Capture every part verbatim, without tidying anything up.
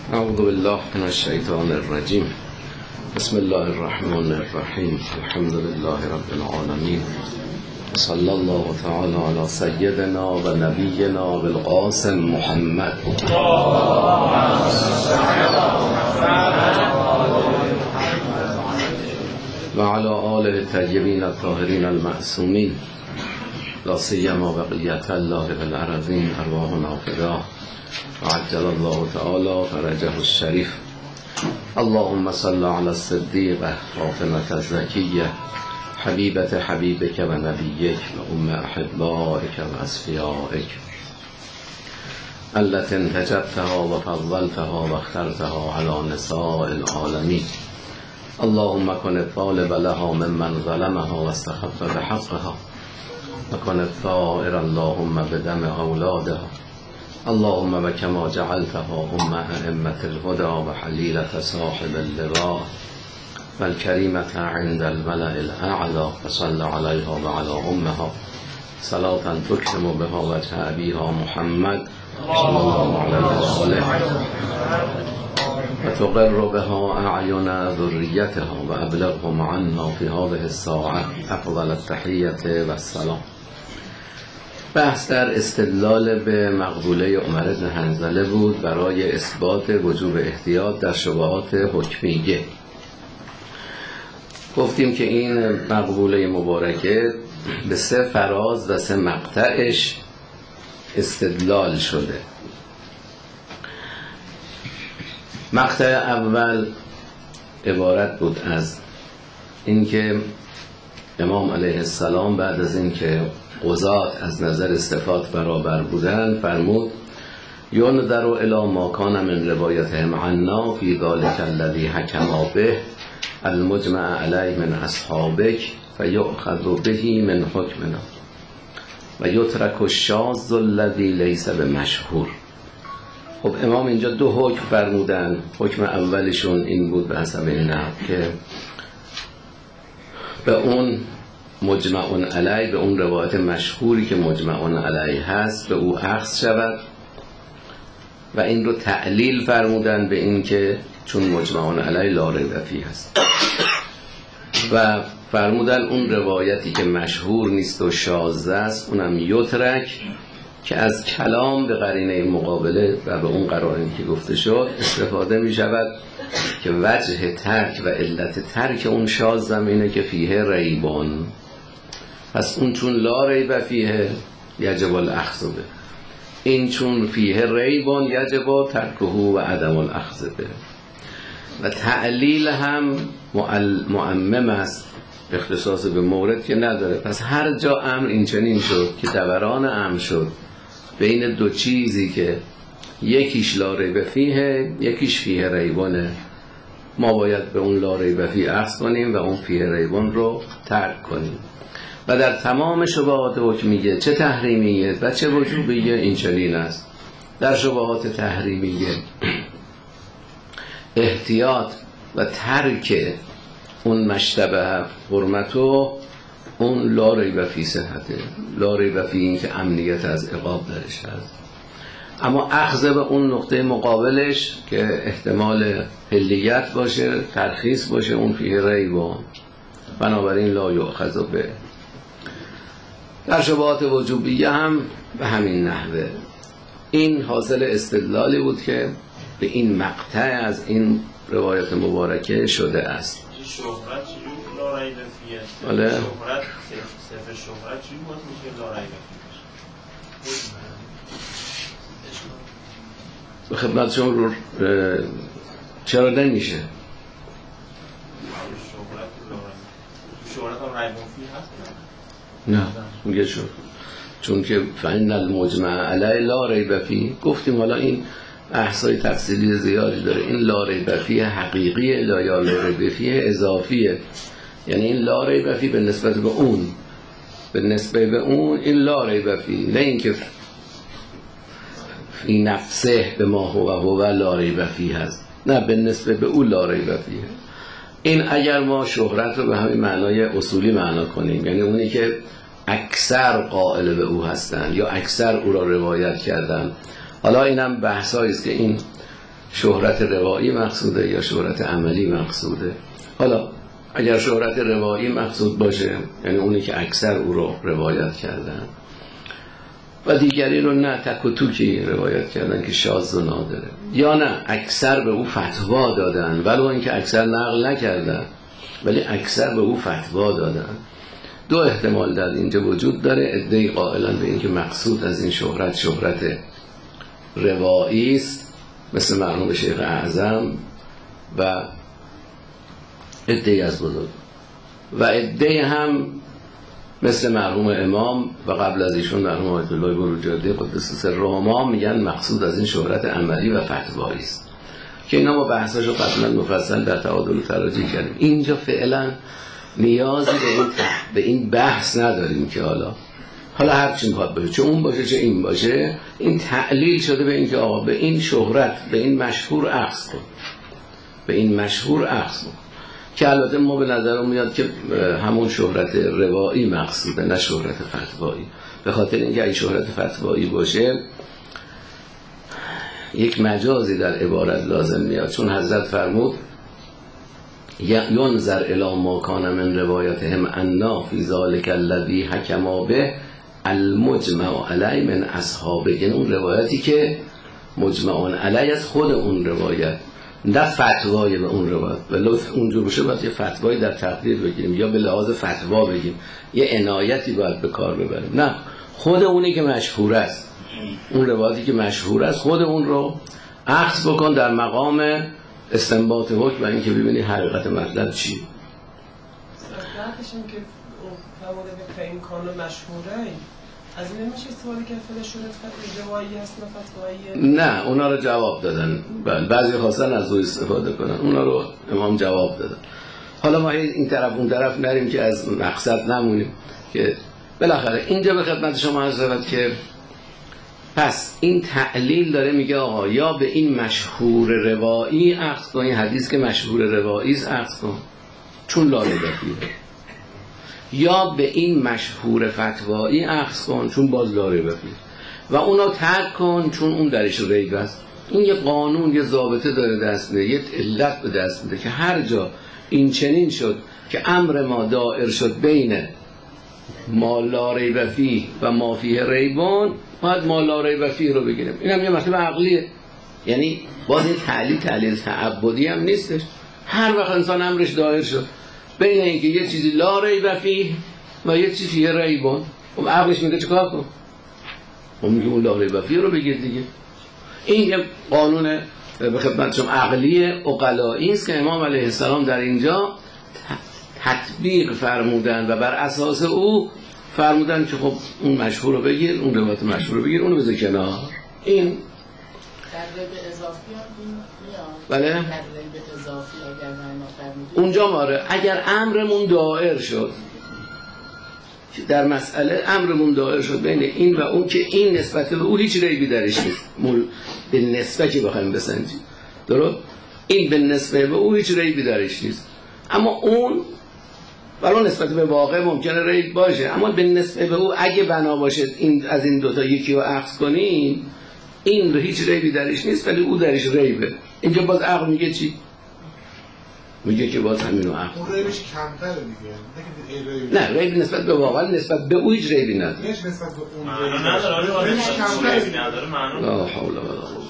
اعوذ بالله من الشیطان الرجیم. بسم الله الرحمن الرحیم. الحمد لله رب العالمین. صلی الله تعالی علی سیدنا و نبینا بالقاسم محمد و علی آله الطیبین الطاهرین المعصومین، لا سیما بقیت الله بالارضین ارواحنا فداه و عجل الله تعالی فرجه الشریف. اللهم صل علی الصدیقه فاطمه الزکیه حبیبت حبیبک و نبیک و ام احبائک و اصفیائک التي انتجبتها و فضلتها و اخترتها علی نساء العالمین. اللهم کن الطالب لها ممن ظلمها و استخف بحقها و کن الثائر اللهم بدم اولادها. اللهم وكما جعلتها ام ائمة الهدى وحليلة صاحب اللواء والكريمة عند الملأ الأعلى، فصل عليها وعلى أمها صلاة تكرم بها وجه أبيها محمد صلى الله عليه وسلم وتقر بها أعين ذريتها وأبلغهم عنا في هذه الساعة أفضل التحية والسلام. بحث در استدلال به مقبوله عمر بن حنظله بود برای اثبات وجوب احتیاط در شبهات حکمیه. گفتیم که این مقبوله مبارکه به سه فراز و سه مقطعش استدلال شده. مقطع اول عبارت بود از اینکه امام علیه السلام بعد از اینکه قضات از نظر صفات برابر بودن فرمود ينظر الی ما کان من روایتهم عنا فی ذلک الذی حکم به المجمع علیه من اصحابک فیؤخذ به من حکمنا و یترک الشاذ الذی لیس بمشهور. خب امام اینجا دو حکم فرمودن. حکم اولشون این بود به حسب این نحو که به اون مجمعون علیه، به اون روایت مشهوری که مجمعون علیه هست به او اخذ شود و این رو تعلیل فرمودن به این که چون مجمعون علیه لا ریب فیه هست و فرمودن اون روایتی که مشهور نیست و شاذ است اونم یترک که از کلام به قرینه مقابله و به اون قرائنی که گفته شد استفاده می شود که وجه ترک و علت ترک اون شاذ زمینه که فیه ریبان، پس اون چون لا ریب فیه یجب الاخذ به، این چون فیه ریبان یجب ترکه و عدم الاخذ به. و تعلیل هم معمم است، اختصاص به مورد که نداره. پس هر جا امر این چنین شد که دوران امر شد بین دو چیزی که یکیش لا ریب فیه یکیش فیه ریبانه، ما باید به اون لا ریب فیه اخذ کنیم و اون فیه ریبان رو ترک کنیم. و در تمام شبهات حکمیه چه تحریمیه و چه وجوبیه این چنین است. در شبهات تحریمیه احتیاط و ترک اون مشتبه حرمتو اون لا ریب فی صحته، لا ریب فی این که امنیت از عقاب درش هست. اما اخذ به اون نقطه مقابلش که احتمال حلیت باشه، ترخیص باشه، اون فیه ریبان، بنابراین لا یؤخذ به. در شبهات وجوبیه هم به همین نحوه. این حاصل استدلالی بود که به این مقطع از این روایت مبارکه شده است. شهرت چجور لا ریب فیه است؟ بله. شهرت صفر شهرت چجور باید میشه لا ریب فیه؟ به خدمت شما رو چرا نمیشه؟ شهرت شهرت هم ریب فیه هست؟ نه میگه شد چون که فإن المجمع علی لا ریب فیه. گفتیم حالا این احصای تفصیلی زیادی داره. این لا ریب فیه حقیقیه، لا یا لا ریب فیه اضافیه. یعنی این لا ریب فیه به نسبت به اون به نسبت به اون این لا ریب فیه، نه اینکه فی نفسه به ما هو هو لا ریب فیه هست، نه به نسبت به اون لا ریب فیه. این اگر ما شهرت رو به همین معنای اصولی معنا کنیم، یعنی اونی که اکثر قائل به او هستند یا اکثر او را روایت کردن. حالا اینم بحثایی است که این شهرت روایی مقصوده یا شهرت عملی مقصوده. حالا اگر شهرت روایی مقصود باشه، یعنی اونی که اکثر او رو روایت کردن و دیگری رو نه تک و توکی روایت کردن که شاذ و نادره، یا نه اکثر به او فتوا دادن ولو اینکه اکثر نقل نکردن ولی اکثر به او فتوا دادن. دو احتمال در اینجا وجود داره. عده‌ای قائلن به اینکه مقصود از این شهرت شهرت روایی است مثل مرحوم شیخ اعظم و عده‌ای از بزرگ، و عده‌ای هم مثل مرحوم امام و قبل از ایشون مرحوم آیت الله بروجردی قدس سرهما میگن مقصود از این شهرت عملی و فتوایی است، که اینا ما بحثاشو قبلا مفصل در تعادل تراجی کردیم. اینجا فعلا نیازی به این به این بحث نداریم که حالا حالا هر چی میخواد باشه، چه اون باشه چه این باشه، این تعلیل شده به این که آقا به این شهرت به این مشهور اخذ کن، به این مشهور اخذ کن، که البته ما به نظرم میاد که همون شهرت روایی مقصوده نه شهرت فتوایی، به خاطر اینکه اگه شهرت فتوایی باشه یک مجازی در عبارت لازم میاد، چون حضرت فرمود ینظر الی ما کان من روایتهم انا فی ذلک الذی حکما به المجمع علی من اصحابه، یعنی اون روایتی که مجمعون علی از خود اون روایت، نه فتوای به اون روایت. ولی اونجور باشه باید یه فتوایی در تقدیر بگیریم یا به لحاظ فتوا بگیم، یه عنایتی باید به کار ببریم. نه، خود اونی که مشهور است، اون روایتی که مشهور است خود اون رو اخذ بکن در مقام استنباط حکم و اینکه ببینی حقیقت مطلب چی. صحبتشون که فرموده به این کانون مشهوره، از این نمیشه استفاده کرد فعل شهرت فتوایی روایی هست نه فتوایی؟ نه، اونا رو جواب دادن. بعضی خواستن از او استفاده کنن، اونا رو امام جواب دادن. حالا ما این طرف اون طرف نریم که از مقصد نمونیم، که بالاخره اینجا به خدمت شما عرض شود که پس این تعلیل داره میگه آقا یا به این مشهور روایی اخذ کن، این حدیث که مشهور روایی است اخذ کن چون لا ریب فیه، یا به این مشهور فتوایی اخذ کن چون باز لا ریب فیه، و اونو ترک کن چون اون درش ریب است. این یه قانون، یه ضابطه داره دست میده، یه علت به دست میده که هر جا این چنین شد که امر ما دائر شد بین ما لا ریب فیه و ما فیه ریبون، باید ما لا ریب فیه رو بگیریم. این هم یه مطلب عقلیه، یعنی باز این تعلیل تعلیل تعبدی هم نیستش. هر وقت انسان امرش دائر شد بین اینکه یه چیزی لا ریب فیه و یه چیزی فیه ریبون، اون عقلش میگه چیکار کن؟ اون میگه اون لا ریب فیه رو بگیر دیگه. این یه قانون به خدمتشون عقلی عقلایی است که امام علیه السلام در اینجا تطبیق فرمودن و بر اساس او فرمودن که خب اون مشهور رو بگیر، اون روایت مشهور رو بگیر، اون رو بذار کنار. این در ریب اضافی هم این میاد. بله؟ در ریب اضافی اگر معنا فرمودید اونجا ماره اگر امرمون دائر شد، در مسئله امرمون دائر شد بین این و اون که این نسبت به او هیچ ریبی درش نیست، مول به نسبت که بخوایم بسنجیم، درست؟ این به نسبت به او هیچ ریبی درش نیست، اما اون ولی نسبت به واقع ممکنه ریب باشه، اما به نسبت به او اگه بنا باشه این از این دوتا یکی رو اخذ کنیم، این هیچ ریبی درش نیست ولی او درش ریبه. اینجا باز عقل میگه چی؟ میگه که باز همینو اخذ. اون ریبش کمتره دیگه. نه، ریب نسبت به واقع نسبت به او هیچ ریبی نداره. هیچ نسبت به اون معنا نداره. آره ریبش کمتره نداره معنا. لا حول ولا قوة.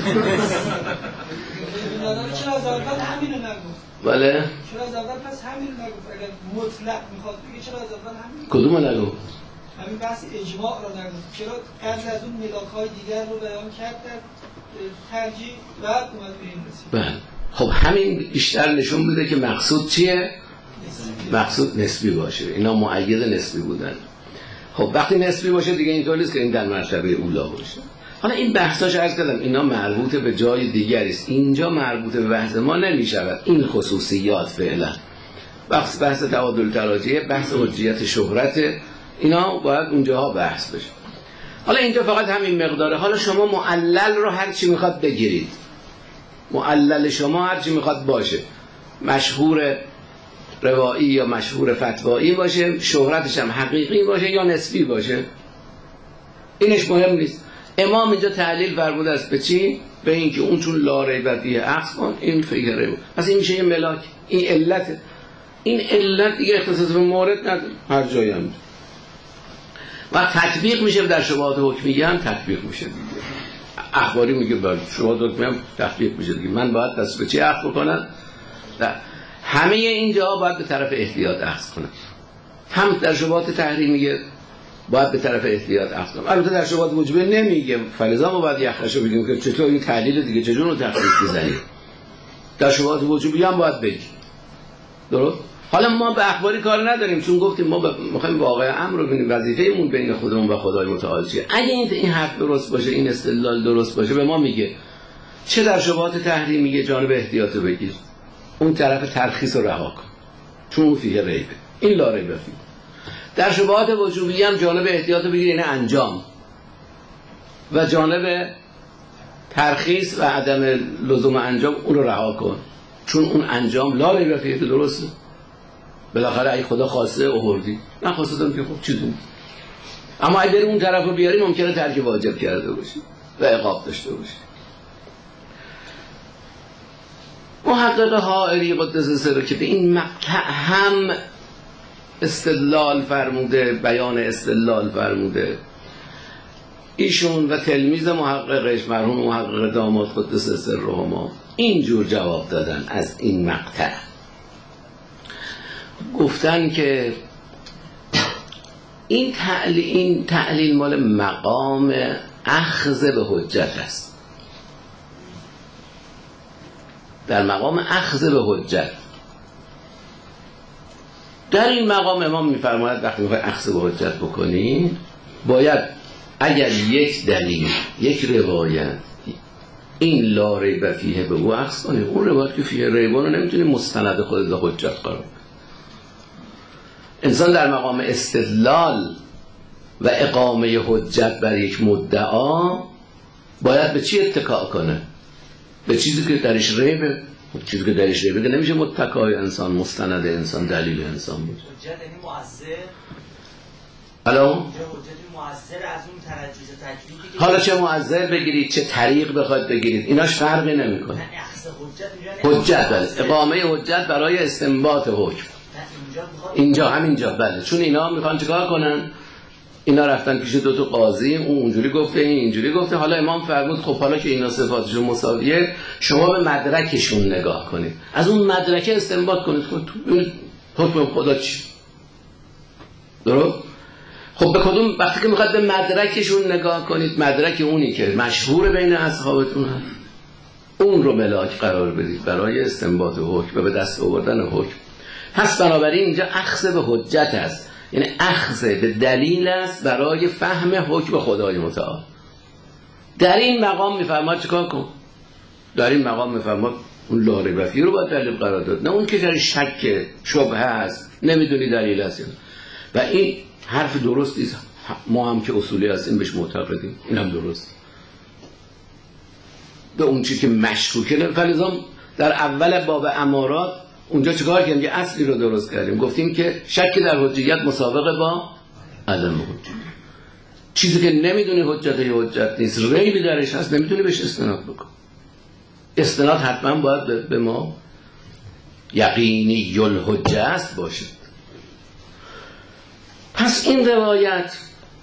چرا از اول همینو نگفت؟ بله؟ چرا از اول پس همینو نگفت؟ اگر مطلق میخواد بگه چرا از اول همین؟ کدومو نگفت؟ همین بحث اجماع رو نگفت. چرا قبل از اون ملاک‌های دیگر رو بیان کرد در ترجیح بعد اومد به این رسید؟ بله. خب همین بیشتر نشون میده که مقصود چیه؟ مقصود نسبی باشه. اینا مؤید نسبی بودن. خب وقتی نسبی باشه دیگه اینطور نیست که این در مرتبه اولا باشه. حالا این بحثاش عرض کردم اینا مربوط به جای دیگری است، اینجا مربوط به بحث ما نمیشود این خصوصیات فعلا. بحث بحث تعادل تراجعی، بحث حجیت شهرت، اینا باید اونجاها بحث بشه. حالا اینجا فقط همین مقداره. حالا شما معلل رو هر چی میخواد بگیرید، معلل شما هر چی میخواد باشه، مشهور روایی یا مشهور فتوایی باشه، شهرتش هم حقیقی باشه یا نسبی باشه، اینش مهم نیست. امام اینجا تعلیل فرموده است به چی؟ به اینکه اون چون لا ریب فیه اخذ کن، این فیه ریب. پس این میشه یه ملاک، این علت، این علت دیگه اختصاص به مورد نداره، هر جایی هم و تطبیق میشه در شبهات حکمیه هم تطبیق میشه دیگه. اخباری میگه بر شبهات حکمیه هم تطبیق میشه دیگه. من باید دست به چی اخذ بکنم؟ همه اینجا باید به طرف احتیاط اخذ کنم. هم در شبهات تحریمیه باید به طرف احتیاط اخذ کنم. البته در شبهات وجوبه نمیگه، فلزا ما باید یخشو بگیم که چطور این تحلیل دیگه چجور رو تخصیص بزنیم. در شبهات وجوبی هم باید بگیم. درست؟ حالا ما به اخباری کار نداریم، چون گفتیم ما میخوایم واقع امر رو ببینیم، وظیفه‌مون بین خودمون و خدای متعال چیه. اگه این این حرف درست باشه، این استدلال درست باشه، به ما میگه چه در شبهات تحریمیه جانب احتیاط رو بگیر، اون طرف ترخیص رو رها کن، چون اون فیه ریبه، این لا ریب فیه. در شبهات وجوبی هم جانب احتیاط رو بگیر، یعنی انجام، و جانب ترخیص و عدم لزوم انجام اون رو رها کن، چون اون انجام لا ریب فیه. درسته؟ بالاخره اگه خدا خواسته آوردی، نخواسته دم که خب چی دونی. اما اگه بریم اون طرف رو بیاریم ممکنه ترک واجب کرده باشی و عقاب داشته باشی. محقق حائری قدس سره که به این مقطع هم استدلال فرموده، بیان استدلال فرموده، ایشون و تلمیذ محققش مرحوم محقق داماد قدس سرهما اینجور جواب دادن از این مقطع. گفتن که این تعلیل, این تعلیل مال مقام اخذ به حجت است، در مقام اخذ به حجت. در این مقام امام میفرماید وقتی میخوای اخذ به حجت بکنی باید اگر یک دلیل، یک روایت این لا ریب فیه به او اخذ کنی، اون روایت که فیه ریبان رو نمیتونی مستند خودت به حجت قرار. انسان در مقام استدلال و اقامه حجت بر یک مدعا باید به چی اتکا کنه؟ به چیزی که درش ریبه. چیزی که درش ریبه نمیشه متکای انسان، مستند انسان، دلیل انسان بود. حجت یعنی مؤثر. حالا حجت مؤثر از اون ترجیح تکلیفی که حالا چه مؤثر بگیرید، چه طریق بخواد بگیرید، ایناش فرقی نمیکنه. حجت بله، اقامه حجت برای استنباط حکم. اینجا همینجا بله، چون اینا میخوان چیکار کنن؟ اینا رفتن پیش دو تا قاضی، اون اونجوری گفته این اینجوری گفته. حالا امام فرمود خب حالا که اینا صفاتشون مساویه شما به مدرکشون نگاه کنید، از اون مدرکه استنباط کنید خب حکم خدا چی. درست؟ خب به کدوم وقتی که میخواد به مدرکشون نگاه کنید، مدرک اونی که مشهور بین اصحابتون هست اون رو ملاک قرار بدید برای استنباط حکم و به دست آوردن حکم. پس بنابراین اینجا اخذ به حجت است، یعنی اخذ به دلیل است برای فهم حکم خدای متعال. در این مقام میفرماد چیکار کن؟ در این مقام میفرماد اون لا ریب فیه رو باید دلیل قرار داد، نه اون که در شک شبهه است نمیدونی دلیل است. و این حرف درستی است، ما هم که اصولی هستیم بهش معتقدیم، این هم درست. به اون چیزی که مشکوکه، فلزا در اول باب امارات اونجا چیکار کردیم؟ یه اصلی رو درست کردیم، گفتیم که شک در حجیت مسابقه با عدم حجیت. چیزی که نمیدونی حجت یا حجت نیست، ریبی درش هست، نمیتونی بهش استناد بکن. استناد حتما باید به ما یقینی الحجه است باشه. پس این روایت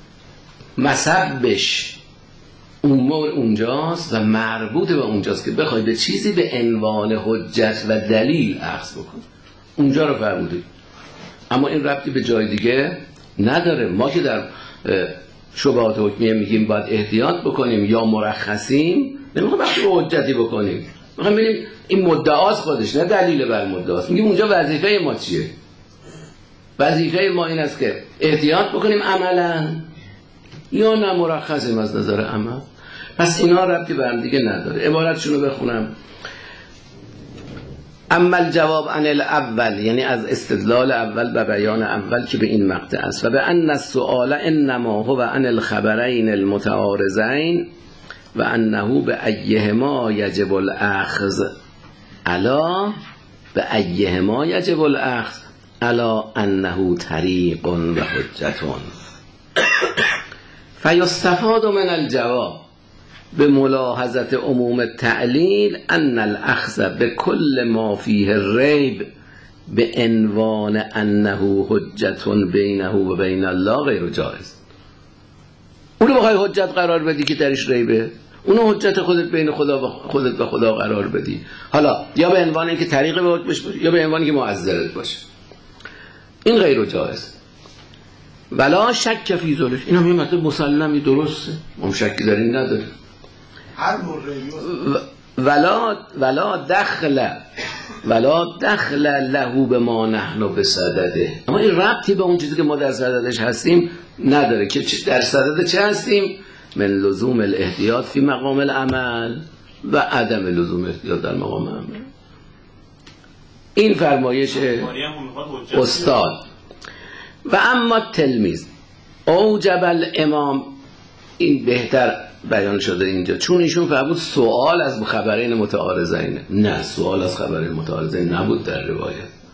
مسبش امور اونجاست و مربوط به اونجاست که بخوای به چیزی به عنوان حجت و دلیل اخذ بکن، اونجا رو فرموده. اما این ربطی به جای دیگه نداره. ما که در شبهات حکمیه میگیم باید احتیاط بکنیم یا مرخصیم، نمیخوام وقتی به حجتی بکنیم، میخوام ببینیم این مدعاست خودش، نه دلیل بر مدعاست. میگیم اونجا وظیفه ما چیه؟ وظیفه ما این است که احتیاط بکنیم عملا یا نه مرخصیم از نظر عمل. پس اینا ربطی به هم دیگه نداره. عبارتشون رو بخونم. اما الجواب عن الاول، یعنی از استدلال اول و بیان اول که به این مقطع است، و به ان السؤال انما هو عن الخبرین المتعارضین و انه به ایهما یجب الاخذ الا به ایهما یجب الاخذ الا انه طریق و حجتون. فیستفاد من الجواب، به ملاحظت عموم تعلیل ان الاخذ به کل ما فیه ریب به عنوان انه حجت بینه و بین الله غیر جایز. اونو بخوای حجت قرار بدی که درش ریبه، اونو حجت خودت بین خدا و خودت و خدا قرار بدی، حالا یا به عنوان اینکه طریق به حکمش باشه یا به عنوان که معذرت باشه، این غیر جایز. ولا شک فی ذلک، این هم یه مطلب مسلمی درسته، ما شکی در این نداره. هر موردی ولا ولا دخل ولا دخل له به ما نحن بصدده، اما این ربطی به اون چیزی که ما در صددش هستیم نداره که در صدد چه هستیم؟ من لزوم الاحتیاط فی مقام العمل و عدم لزوم احتیاط در مقام عمل. این فرمایش استاد. و اما تلمیذ اوجب الامام، این بهتر بیان شده اینجا، چون ایشون فرمود سوال از خبرین متعارضین. نه، سوال از خبرین متعارضین نبود در روایت.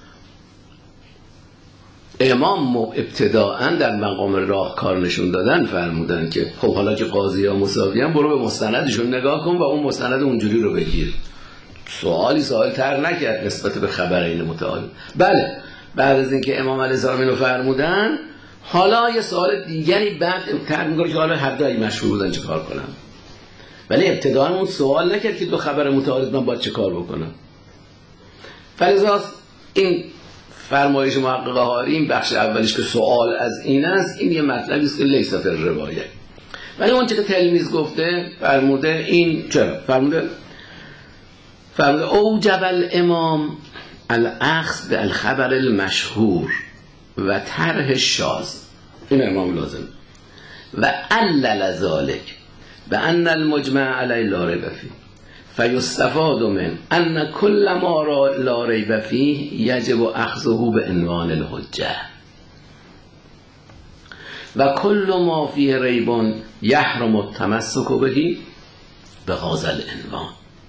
امام ابتداعا در مقام راهکار نشون دادن فرمودن که خب حالا که قاضی ها مساویان برو به مستندشون نگاه کن و اون مستند اونجوری رو بگیر. سوالی سوال تر نکرد نسبت به خبرین متعارض. بله، بعد از اینکه امام علیه السلام اینو فرمودن، حالا یه سوال دیگری بعد تر میگه که حالا هر دوی مشهور بودن چه کار کنم، ولی ابتداعا اون سوال نکرد که دو خبر متعارض من باید چه کار بکنم. فلذا این فرمایش محقق حاری، این بخش اولیش که سوال از این است، این یه مطلبی است که لیس فی الروایه. ولی اون چه که تلمیذ گفته فرموده، این چرا فرموده؟ فرموده اوجب الامام الاخذ بالخبر المشهور و طرح شاذ، این امام لازم، و علل ذلك بان المجمع علی لا ریب فیه فیستفاد من ان کل ما لا ریب فیه یجب اخذه به عنوان الحجه و کل ما فیه ریب یحرم التمسک به به هذا العنوان،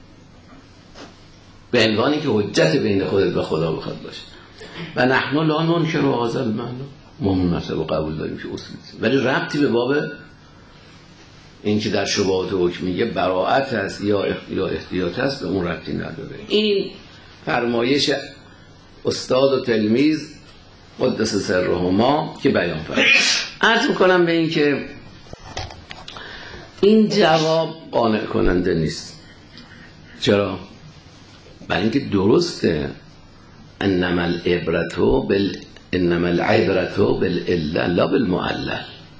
به عنوانی که حجت بین خودت و خدا بخواد باشه. و نحن لا ننکر هذا المعنی، ما اون مطلب قبول داریم که اصولی، ولی ربطی به باب این که در شبهات حکمیه براءت است یا یا احتیاط است به اون ربطی نداره. این فرمایش استاد و تلمیذ قدس سرهما که بیان فرمود. عرض میکنم به این که این جواب قانع کننده نیست. چرا؟ برای اینکه درسته انما العبرة بال انما العبرة بالعلة لا بالمعلل.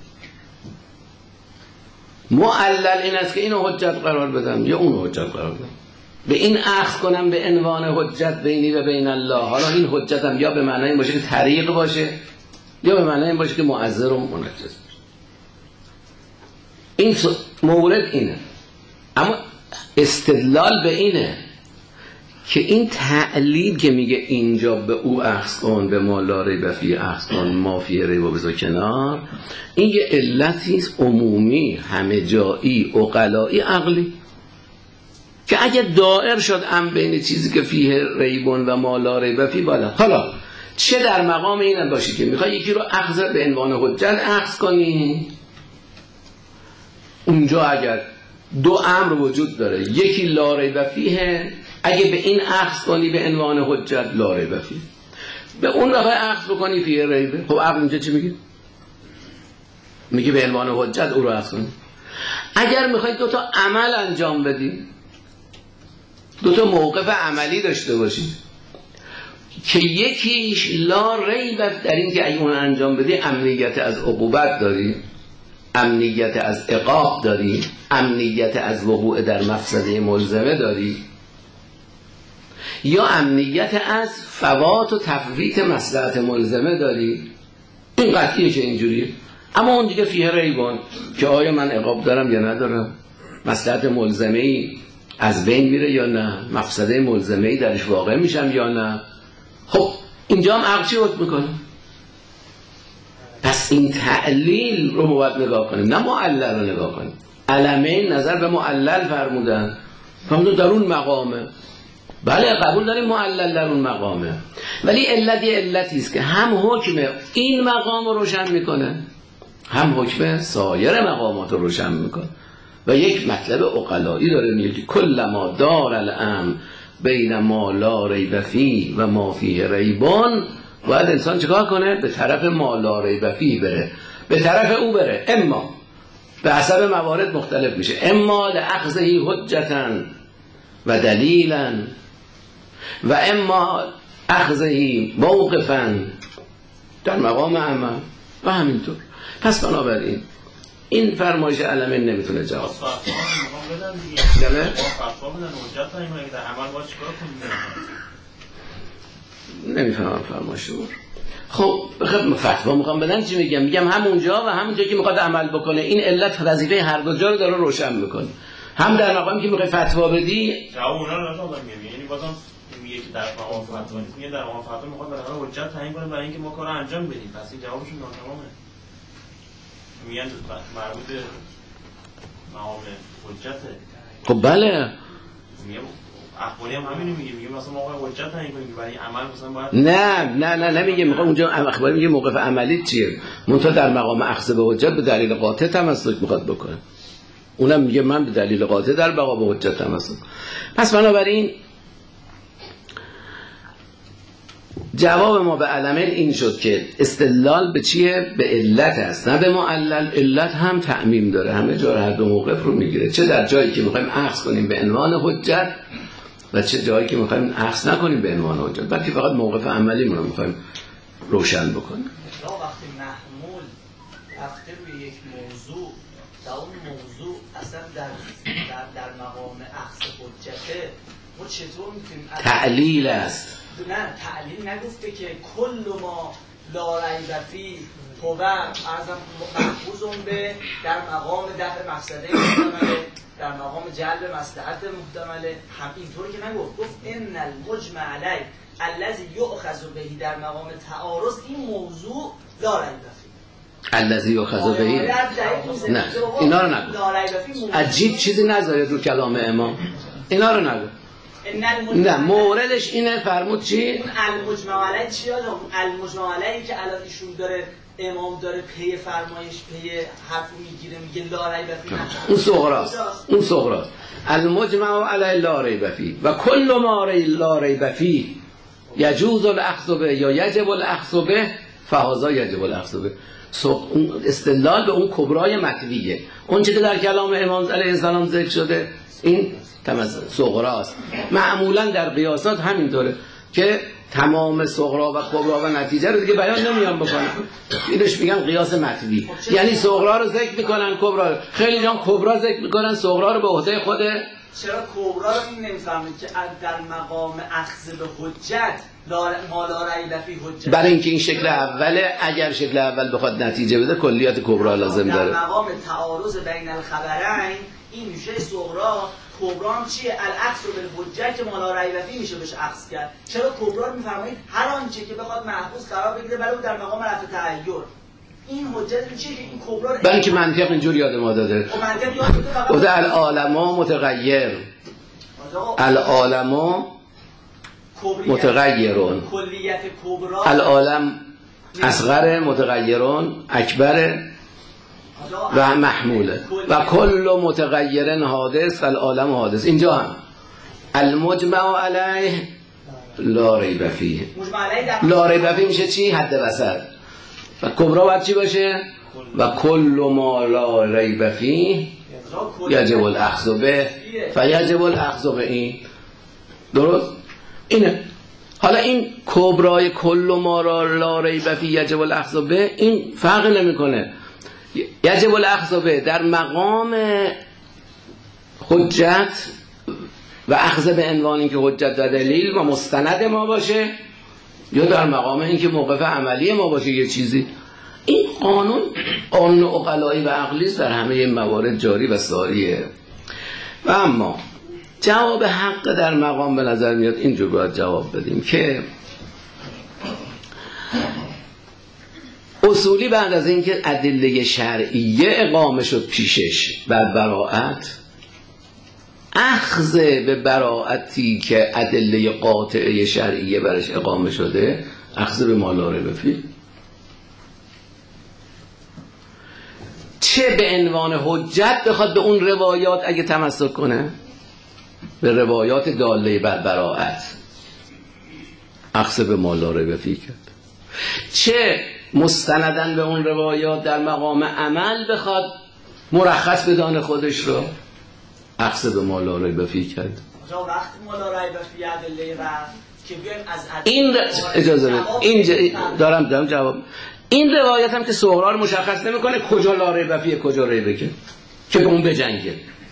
معلل این است که اینو حجت قرار بدم یا اونو حجت قرار بدم، به این اخذ کنم به عنوان حجت بینی و بین الله. حالا این حجتم یا به معنای این باشه که طریق باشه یا به معنای این باشه که معذر و منجز باشه. این مورد اینه، اما استدلال به اینه که این تعلیل که میگه اینجا به او اخذ کن، به ما لا ریب فیه اخذ کن، ما فیه ریب بذار کنار، این یه علتی است عمومی، همه جایی، عقلایی، عقلی، که اگه دائر شد ام بین چیزی که فیه ریبون و ما لا ریب فیه بالا. حالا چه در مقام این باشی که میخوای یکی رو اخذ به عنوان حجت اخذ کنی، اونجا اگر دو امر وجود داره، یکی لا ریب فیه، اگه به این اخذ کنی به عنوان حجت لا ریب فیه، به اون رو اخذ بکنی فیه ریبه، خب عقل اینجا چی میگه؟ میگه به عنوان حجت او رو اخذ کنی. اگر میخوای دو تا عمل انجام بدی، دو تا موقف عملی داشته باشی که یکیش لا ریب در این که اگه اون انجام بدی امنیت از عقوبت داری، امنیت از عقاب داری، امنیت از وقوع در مفسده ملزمه داری، یا امنیت از فوات و تفویت مصلحت ملزمه داری، این قطعیه که اینجوریه. اما اون دیگه فیه ریبان که آیا من عقاب دارم یا ندارم، مصلحت ملزمه‌ای از بین میره یا نه، مفسده ملزمه‌ای درش واقع میشم یا نه. خب اینجا هم عقل چی حکم میکنه؟ پس این تعلیل رو باید نگاه کنیم، نه معلل رو نگاه کنیم. علمین نظر به معلل فرمودن، فرمودن در اون مقامه. بله قبول داریم معلل در اون مقامه، ولی علتی علتی است که هم حکم این مقام رو روشن میکنه، هم حکم سایر مقامات رو روشن میکنه. و یک مطلب عقلایی داره، میگه که کل ما دار الامر بین ما لا ریب فیه و ما فیه ریبان، باید انسان چیکار کنه؟ به طرف ما لا ریب فیه بره، به طرف او بره. اما به حسب موارد مختلف میشه، اما لاخذه حجتا و دلیلا و اما اخذه موقفا در مقام عمل و همینطور. پس بنابراین این فرمایش علمه نمیتونه جواب نمیفهمم فرمایش رو. خب بخاطر فتوا میخوام بدن چی میگم؟ میگم همونجا و همونجا که میخواد عمل بکنه، این علت وظیفه هر دو جا رو داره روشن میکنه. هم در مقامی که میخوای فتوا بدی جواب اونا رو نمیدونم، یعنی بازم میگه که در مقام فتوا نیست، میگه در مقام فتوا میخواد بالاخره حجت تعیین کنه برای اینکه ما کارو انجام بدیم. پس این جوابشون ناتمامه. میگن مربوط به مقام حجته. خب بله میگه اخباری هم همینو میگه، میگه مثلا ما آقا حجت تعیین کنیم برای عمل مثلا باید نه نه نه نمیگه. میخوام اونجا اخباری میگه موقف عملی چیه؟ منتها در مقام اخذ به حجت به دلیل قاطع تمسک میخواد بکنه، اونم میگه من به دلیل قاطع در بقا به حجت تمسک. پس بنابراین جواب ما به علمه این شد که استدلال به چیه؟ به علت است، نه به معلل. علت هم تعمیم داره، همه جا هر دو موقف رو میگیره، چه در جایی که میخوایم اخذ کنیم به عنوان حجت و چه جایی که میخوایم اخذ نکنیم به عنوان حجت، بلکه فقط موقف عملی رو میخوایم روشن بکنیم. وقتی محمول رفته روی یک موضوع و اون موضوع اصلا در در, در مقام اخذ حجته، ما چطور میتونیم تعلیل است؟ نه تعلیل نگفته که کل ما لا ریب فیه هو ارزم محفوظ به در مقام دفع مفسده محتمله، در مقام جلب مصلحت محتمله، هم اینطوری که نگفت. گفت ان المجمع علیه الذی یؤخذ به در مقام تعارض، این موضوع لا ریب فیه الذی یؤخذ به. نه اینا رو نگو، عجیب چیزی نذارید رو کلام امام، اینا رو نگو. نه موردش اینه، فرمود چی؟ اون المجمع علیه چی آجا؟ المجمع علیه که الان ایشون داره امام داره پی فرمایش پی حرف میگیره میگه لا ریب فیه، اون صغراست، اون صغراست. المجمع علیه لا ریب فیه و کل ما لا ریب فیه یجوز الاخذ به یا یجب الاخذ به فهذا یجب الاخذ به. استدلال به اون کبرای مطویه، اون چیزی که در کلام امام علیه السلام ذکر شده این تمثل صغراست. معمولا در قیاسات همینطوره که تمام صغرا و کبرا و نتیجه رو دیگه بیان نمیان بکنن، اینش میگن قیاس مطوی، یعنی صغرا رو ذکر میکنن کبرا رو. خیلی جان کبرا ذکر میکنن صغرا رو به عهده خوده. چرا کبرا رو نمیفهمید که در مقام اخذ به حجت ما لا ریب فیه حجت، برای اینکه این شکل اوله، اگر شکل اول بخواد نتیجه بده کلیات کبرا لازم داره. در مقام تعارض بین الخبرین این میشه صغرا، کبرا هم چیه؟ الاخذ بالحجت که ما لا ریب فیه میشه بهش اخذ کرد. چرا کبرا رو میفرمایید؟ هر آنچه که بخواد محفوظ قرار بگیره برای در مقام رفع تغییر، این حجت چیه؟ این کبرا رو برای اینکه منطق اینجوری یاد ما داده. خب منطق یاد داده فقط گفته العالم متغیر، العالم متغیرون، کلیت کبرا العالم اصغر متغیرون اکبر و محموله و کل متغیر حادث العالم حادث. اینجا هم المجمع علیه لا ریب فیه، لا ریب فیه میشه چی؟ حد وسط. و کبرا باید چی باشه؟ و کل ما لا ریب فیه یجب الاخذ به فیجب الاخذ به. این درست اینه. حالا این کبرای کل ما لا ریب فیه یجب الاخذ به این فرق نمیکنه. یجب الاخذ به در مقام حجت و اخذ به عنوان اینکه حجت و دلیل و مستند ما باشه، یا در مقام اینکه موقف عملی ما باشه یه چیزی. این قانون قانون عقلایی و عقلی در همه این موارد جاری و ساریه. و اما جواب حق در مقام به نظر میاد اینجور باید جواب بدیم که اصولی بعد از اینکه ادله شرعیه اقامه شد پیشش بر براءت، اخذ به براءتی که ادله قاطعه شرعیه برش اقامه شده، اخذ به ما لا ریب فیه. چه به عنوان حجت بخواد به اون روایات اگه تمسک کنه، به روایات داله بر براءت اخذ به ما لا ریب فیه کرد، چه مستندن به اون روایات در مقام عمل بخواد مرخص بدان خودش رو اخذ به ما لا ریب فیه کرد. وقتی ما لا ریب فیه ادله رفت که بیایم از این ر... اجازه بده این ج... دارم دارم جواب. این روایت هم که صغرا رو مشخص نمیکنه کجا لا ریب فیه کجا ریبه که که به اون بجنگه.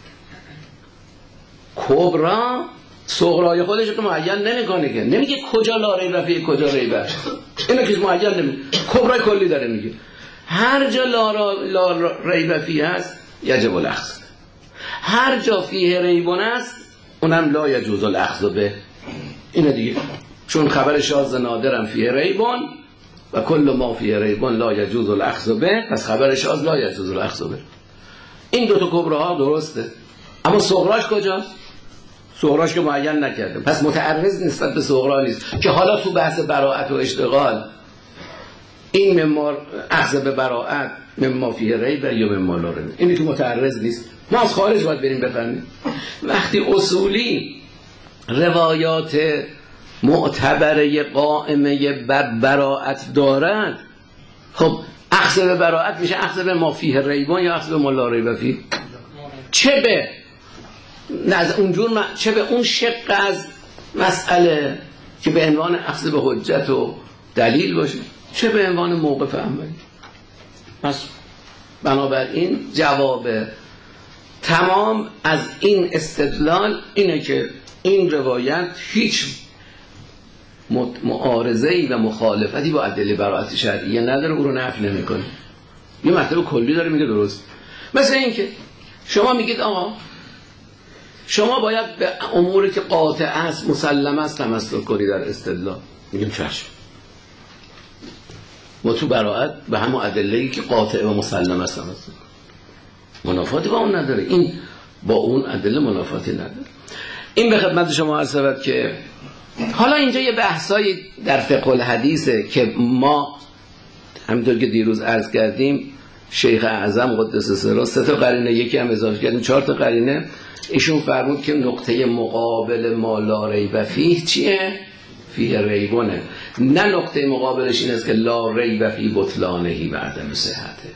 کبرا صغرای خودش رو معین نمیکنه که نمیگه کجا لا ریب فیه کجا ریبه، اینو که معین نمیگه، کبرای کلی داره میگه هر جا لا, را... لا ریب فیه هست یجب الاخذ، هر جا فیه ریبون است اونم لا یجوز الاخذ به. اینه دیگه، چون خبر شاذ نادرم فیه ریبون و کل ما فیه ریبون لا یجوز الاخذ به، پس خبر شاذ لا یجوز الاخذ به. این دو تا کبراها درسته، اما صغراش کجاست؟ صغراش که معین نکرده، پس متعرض نسبت به صغرا نیست که حالا تو بحث براءت و اشتغال این ممار اخذ به براءت مما فیه ریب یا مما لا ریب، اینی که متعرض نیست. ما از خارج باید بریم بفهمیم. وقتی اصولی روایات معتبره قائمه بر براءت دارد، خب اخذ به براءت میشه اخذ به ما فیه ریبون یا اخذ به ما لا ریب فیه، چه به نه از اونجور م... چه به اون شق از مسئله که به عنوان اخذ به حجت و دلیل باشه، چه به عنوان موقف عملی. پس بنابراین جواب تمام از این استدلال اینه که این روایت هیچ معارضه‌ای و مخالفتی با ادله براءت شرعیه نداره، او رو نفی نمی‌کنه، یه مطلب کلی داره میگه درست. مثل این که شما میگید آقا شما باید به اموری که قاطع است مسلم است تمسک کنی در استدلال، میگیم چشم، ما تو براءت به همون ادله‌ای که قاطع و مسلم است تمسک، منافاتی با اون نداره، این با اون ادله منافاتی نداره. این به خدمت شما عرض شود که حالا اینجا یه بحثایی در فقه الحدیثه که ما همونطور که دیروز عرض کردیم شیخ اعظم قدس سره سه تا قرینه یکی هم اضافه کردیم چهار تا قرینه، ایشون فرمود که نقطه مقابل ما لا ریب فیه چیه؟ فیه ریبونه، نه نقطه مقابلش این است که لا ریب فی بطلانهی و عدم صحته.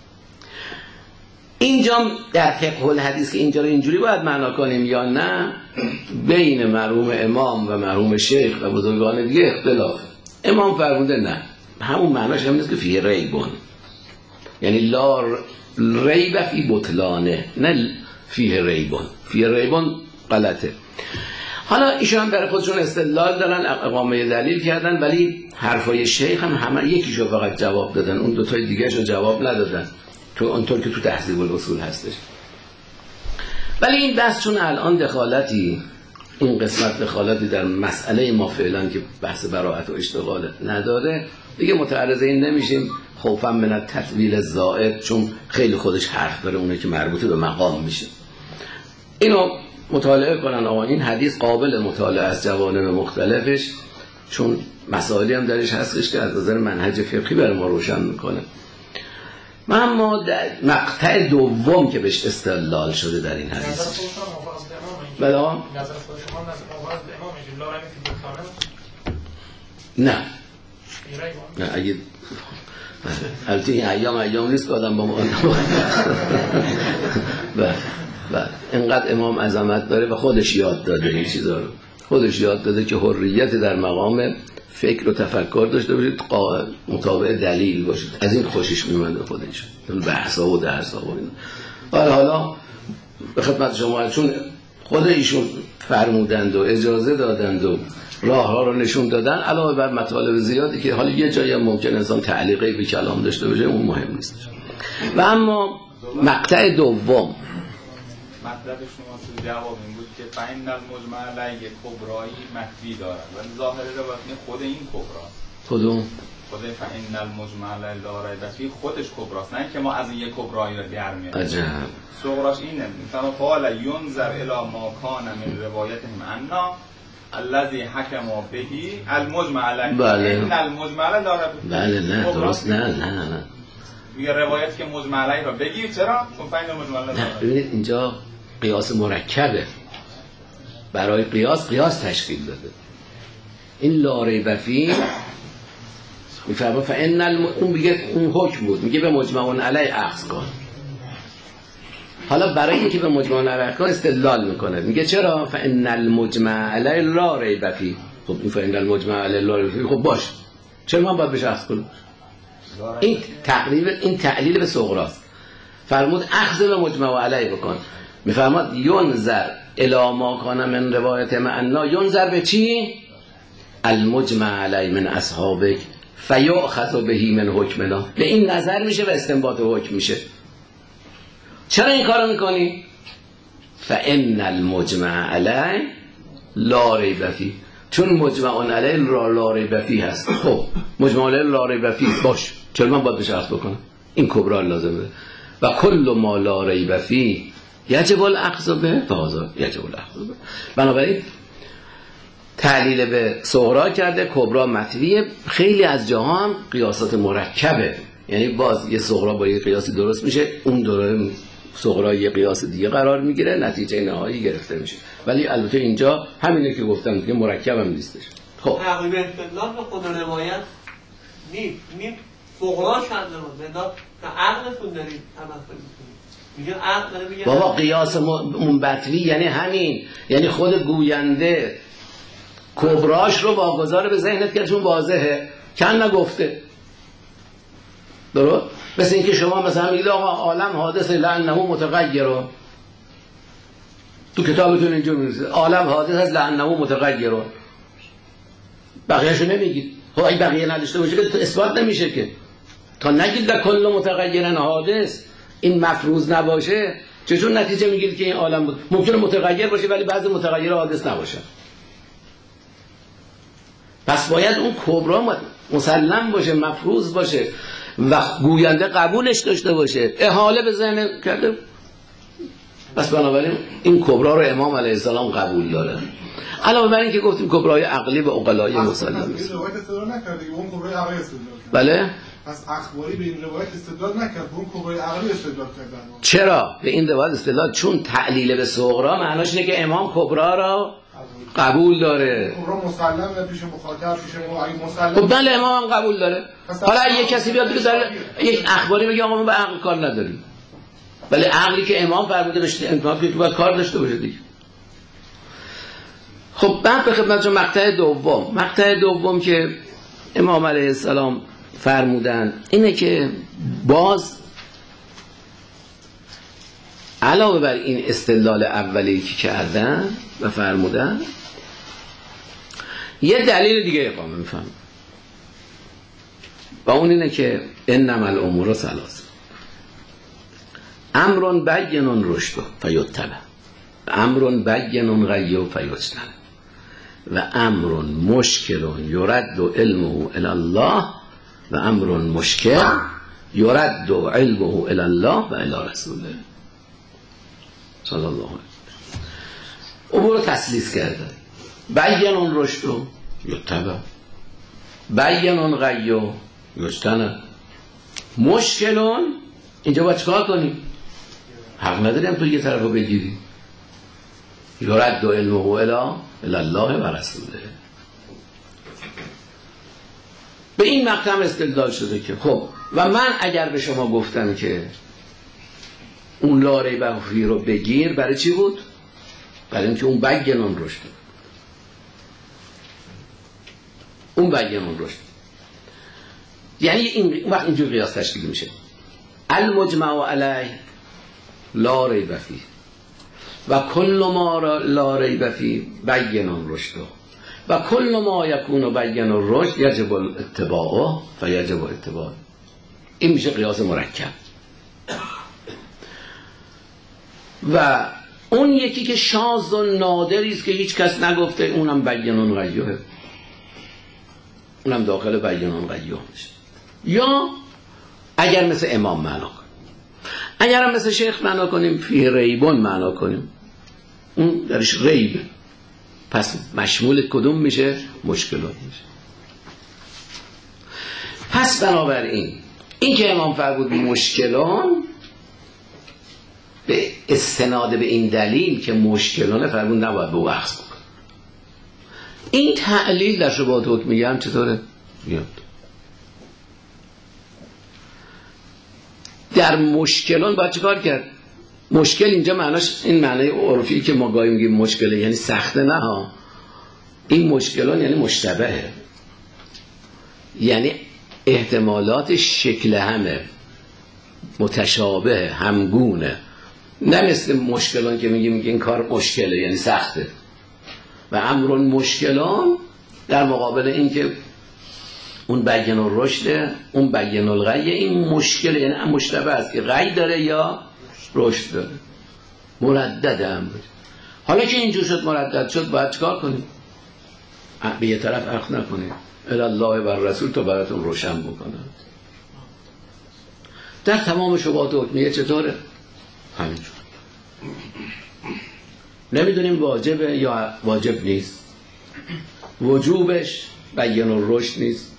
اینجا در فقه الحدیث که اینجا رو اینجوری باید معنا کنیم یا نه، بین مرحوم امام و مرحوم شیخ و بزرگان دیگه اختلاف. امام فرموده نه، همون معناش همین است که فیه ریبون، یعنی لا ریب فی بطلانه، نه فیه ریبون. فیه ریبون غلطه. حالا ایشان برای خودشون استدلال دارن، اقامه دلیل کردن، ولی حرفای شیخ هم همه یکیشو فقط جواب دادن، اون دوتای دیگه‌شو جواب ندادن، تو اونطور که تو تهذیب الاصول هستش. ولی این بحث چون الان دخالتی، این قسمت دخالتی در مسئله ما فعلا که بحث براءت و اشتغال نداره، دیگه متعرض این نمیشیم، خوفا من التطویل الزائد، چون خیلی خودش حرف داره اونه که مربوط به مقام میشه. اینو مطالعه کنن. آقا این حدیث قابل مطالعه از جوانب مختلفش، چون مسائلی هم درش هستش که از نظر منهج فقهی برای ما روشن میکنه. اما در مقطع دوم که بهش استدلال شده در این حدیث، نظر خود شما موافق است به امامه؟ بله نظر خود شما موافق است به امامه لا ریب فی بطلانه؟ نه نه اگه البته این ایام ایام نیست که آدم با ما بله بله اینقدر امام عظمت داره و خودش یاد داده این چیزا رو، خودش یاد داده که حریت در مقام فکر و تفکر داشته باشید، مطابق دلیل باشید، از این خوشش میمونه خودش، بحثا و درسا و اینا. حالا حالا به خدمت شما، چون خود ایشون فرمودند و اجازه دادند و راه ها رو نشون دادن، علاوه بر مطالب زیادی که حالا یه جایی ممکن انسان تعلیقی به کلام داشته باشه، اون مهم نیست. و اما مقطع دوم مطلب شما تو جواب این بود که فین المجمع علیه کبرایی مخفی دارد، ولی ظاهر روایت خود این کبراست. کدوم؟ خود فین المجمع علیه لا ریب فیه خودش کبراست، نه که ما از این یک کبرایی رو در میاریم. عجب. صغراش اینه، مثلا قال ینظر الی ما کان من روایتهم عنا الذی حکم بهی المجمع علیه. بله. فین المجمع علیه لا ریب فیه. بله نه درست، نه نه نه میگه روایت که مجمع علیه را بگیر. چرا؟ چون فین مجمع علیه. نه ببینید اینجا قیاس مرکبه، برای قیاس قیاس تشکیل داده. این لا ریب فیه میفرما فان الم... اون میگه اون حکم بود، میگه به مجمع علیه اخذ کن. حالا برای اینکه به مجمع علیه کن استدلال میکنه، میگه چرا؟ فان المجمع علیه لا ریب فیه. خب این فان المجمع علیه لا ریب فیه خب باش، چرا من باید بهش اخذ کنم؟ این تقریبا این تعلیل به صغراست. فرمود اخذ به مجمع علیه بکن. میفرماد ینظر الی ما کان من روایت معنا، ینظر به چی؟ المجمع علیه من اصحابک فیؤخذ بهی من حکمنا. به این نظر میشه و استنباط حکم میشه. چرا این کارو میکنی؟ فان المجمع علیه لا ریب فیه، چون مجمع علیه را لا ریب فیه هست. خب مجمع علیه لا ریب فیه باش، چرا من باید بهش اخذ بکنم؟ این کبرا لازمه. و کل ما لا ریب فیه یجب الاخذ به فهذا یجب الاخذ به. بنابراین تعلیل به صغرا کرده، کبرا مطویه. خیلی از جاها هم قیاسات مرکبه، یعنی باز یه صغرا با یه قیاسی درست میشه، اون دوره صغرا یه قیاس دیگه قرار میگیره، نتیجه نهایی گرفته میشه. ولی البته اینجا همینه که گفتم دیگه، مرکب هم نیستش. خب تقریبا استدلال به خود روایت نیست، این فقرا شده بود زنده که عقلتون دارید تمثل میکنید. میگن عقل داره میگه بابا قیاس منبطوی یعنی همین، یعنی خود گوینده کبراش رو واگذار به ذهنت که چون واضحه کن نگفته. درست؟ مثل اینکه شما مثلا میگید آقا عالم حادثه لانه متغیر، تو کتابتون اینجا می‌نویسه عالم حادث است لانه متغیر، بقیه‌شو نمیگید. خب اگه بقیه نداشته باشه که اثبات نمیشه که. تا نگید در کل متغیرن حادث این مفروض نباشه، چجور نتیجه میگیرید که این عالم بود؟ ممکنه متغیر باشه ولی بعضی متغیر حادث نباشه. پس باید اون کبرا مسلم باشه، مفروض باشه و گوینده قبولش داشته باشه، احاله به ذهن کرده. پس بنابراین این کبرا رو امام علیه السلام قبول داره. علاوه بر این که گفتیم کبرای عقلی به عقلای مسلم است. روایت استدلال نکرده اون کبرای عقلی استدلال کرد. بله؟ پس اخباری به این روایت استدلال نکرد، اون کبرای عقلی استدلال کرد. چرا به این روایت استدلال؟ چون تعلیل به صغرا معناش اینه که امام کبرا را قبول داره. کبرا مسلمه پیش مخاطب، پیش ما اگه مسلم. خب بله امام هم قبول داره. حالا یک کسی بیاد بگه در یک اخباری بگه آقا ما به عقل کار نداریم، ولی عقلی که امام فرموده داشته امکان که تو باید کار داشته باشه دیگه. خب بعد به خدمتتون مقطع دوم، مقطع دوم که امام علیه السلام فرمودن اینه که باز علاوه بر این استدلال اولی که کردن و فرمودن یه دلیل دیگه اقامه میفهم و اون اینه که انما الامور ثلاث، امر بین رشد فیتبع، امر بین غی فیجتنب، و امر مشکل یرد علمه الی الله، و امر مشکل یرد علمه الی الله و الی رسوله صلی الله علیه و امور تسلیث کرده. بین رشد یتبع، بین غی یجتنب، مشکل اینجا باید چکار کنیم؟ حق نداریم تو یه طرف رو بگیری. یرد علمه الی الله و رسوله. به این مقطع استدلال شده که خب و من اگر به شما گفتم که اون لا ریب فیه رو بگیر، برای چی بود؟ برای اینکه اون بینون رشد، اون بینون رشد، یعنی این وقت اینجور قیاس تشکیل میشه. المجمع علیه لا ریب فیه و کل ما لا ریب فیه بینون رشد و کل ما یکون بین الرشد یجب اتباعه و یجب اتباعه. این میشه قیاس مرکب. و اون یکی که شاذ و نادری است که هیچ کس نگفته، اونم بین غیه، اونم داخل بین غیه میشه. یا اگر مثل امام معنا کنیم، اگر هم مثل شیخ معنا کنیم فی ریبون معنا کنیم، اون درش ریب، پس مشمول کدوم میشه؟ مشکلات میشه. پس بنابراین این که امام فرمود مشکلان به استناد به این دلیل که مشکلانه فرمود نباید به او اخذ بکن. این تعلیل در شبهات حکمیه هم چطوره؟ بیاد در مشکلان باید چه کار کرد؟ مشکل اینجا معناش این معنی عرفی که ما گاهی میگیم مشکله یعنی سخته، نه ها، این مشکلان یعنی مشتبهه، یعنی احتمالات شکل همه، متشابه، همگونه، نه مثل مشکلان که میگیم این کار مشکله یعنی سخته. و امرون مشکلان در مقابل این که اون بیان الرشد، اون بیان الغی، این مشکل یعنی مشتبه است که غی داره یا رشد داره، مردد امر. حالا که اینجور شد مردد شد باید چکار کنیم؟ به یه طرف اخذ نکنیم، الله و رسول تا براتون روشن بکنن. در تمام شبهات حکمیه چطوره؟ همینجور. نمیدونیم واجبه یا واجب نیست. وجوبش بیان الرشد نیست،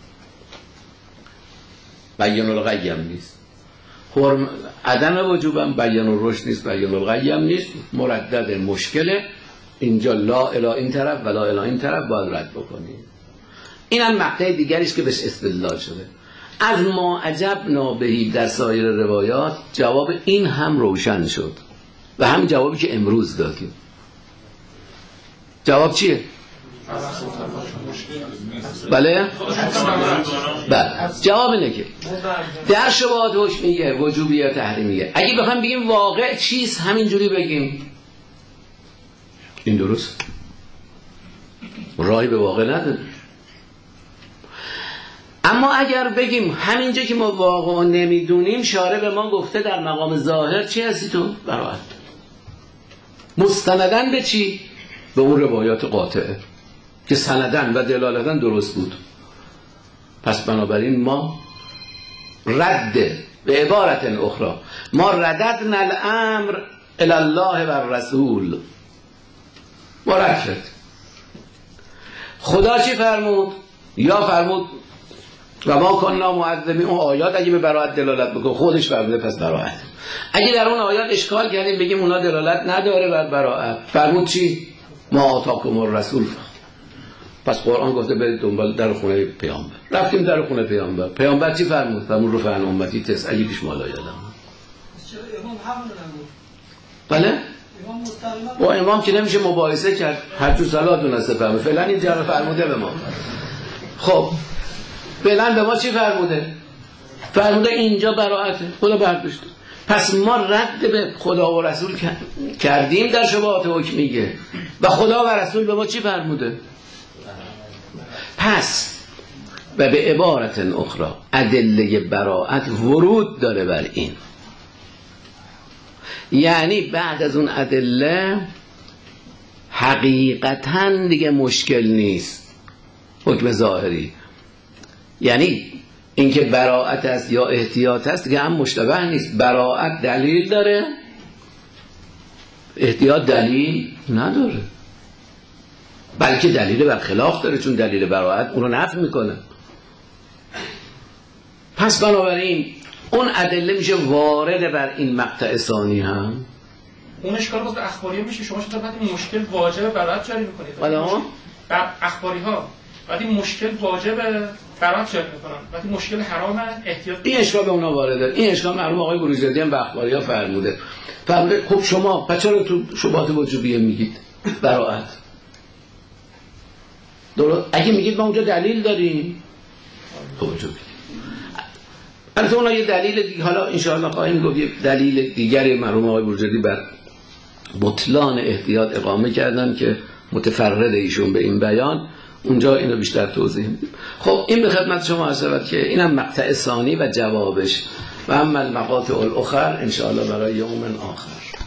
بیان الغی هم نیست. حرم عدم وجوبم بیان الرشد نیست، بیان الغی هم نیست. مردد مشکله. اینجا لا اله این طرف و لا اله این طرف باید رد بکنیم. این هم مقطع دیگریش که بهش استدلال شده. از ما عجبنا بهی در سایر روایات جواب این هم روشن شد و هم جوابی که امروز دادیم. جواب چیه؟ بله؟ بله. جواب اینه که در شبهات حکمیه وجوبیه یا تحریمیه اگه بخوام بگیم واقع چیز همینجوری بگیم این درست، راهی به واقع نداره. اما اگر بگیم همینجا که ما واقعا نمیدونیم، شارع به ما گفته در مقام ظاهر چی هستی تو؟ براءت. مستندن به چی؟ به اون روایات قاطعه که سندن و دلالتن درست بود. پس بنابراین ما رد به عبارت اخرى ما رددنا الامر الی الله و الرسول. ما رد شد. خدا چی فرمود؟ یا فرمود و ما کننا معذبین. اون آیات اگه به براءت دلالت بکنه خودش فرموده پس براءت. اگه در اون آیات اشکال کردیم بگیم اونا دلالت نداره بر براءت، فرمود چی؟ ما آتاکم الرسول. پس قرآن گفته برید دنبال در خونه پیامبر. رفتیم در خونه پیامبر. پیامبر چی فرمود؟ فرمود رو فعن امتی تس اگه پیش مالا یادم. چرا امام همون رو نگفت؟ بله؟ با امام که نمیشه مباحثه کرد. هر جو صلاح دونسته فرمود. فعلا این جا رو فرموده به ما. خب فعلا به ما چی فرموده؟ فرموده اینجا براءته. خدا برداشته. پس ما رد به خدا و رسول کردیم در شبهات حکمیه و خدا و رسول به ما چی فرموده؟ پس و به عبارت اخرى ادله براءت ورود داره بر این، یعنی بعد از اون ادله حقیقتا دیگه مشکل نیست حکم ظاهری، یعنی اینکه براءت است یا احتیاط است دیگه هم مشتبه نیست. براءت دلیل داره، احتیاط دلیل نداره، بلکه دلیل بر خلاف داره، چون دلیل براءت اون رو نفی میکنه. پس بنابراین اون ادله میشه وارد بر این مقطع ثانی هم. اون اشکال باز به اخباری میشه. شما چطور بعد این مشکل واجب براءت جاری میکنید؟ حالا بعد اخباری ها بعد این مشکل واجب براءت جاری میکنن، بعد این مشکل حرام احتیاط. این اشکال به اونا وارده. این اشکال مرحوم آقای بروجردی هم به اخباری ها فرموده. فرموده خب شما پس چرا تو شبهات وجوبیه میگید براءت؟ درست. اگه میگید ما اونجا دلیل داریم خب وجوبی. البته اونا یه دلیل دیگه، حالا ان شاء الله خواهیم گفت، یه دلیل دیگری مرحوم آقای بروجردی بر بطلان احتیاط اقامه کردن که متفرد ایشون به این بیان، اونجا اینو بیشتر توضیح میدیم. خب این به خدمت شما عرض شود که اینم مقطع ثانی و جوابش و اما المقاطع الاخر ان شاء الله برای یوم آخر.